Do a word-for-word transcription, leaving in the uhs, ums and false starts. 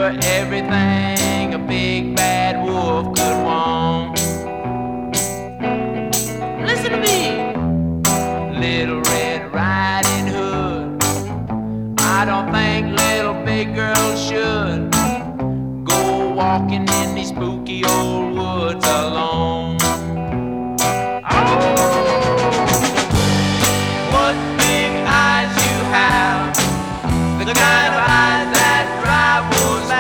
you're everything a big bad wolf could want. Listen to me, Little Red Riding Hood. I don't think little big girls should go walking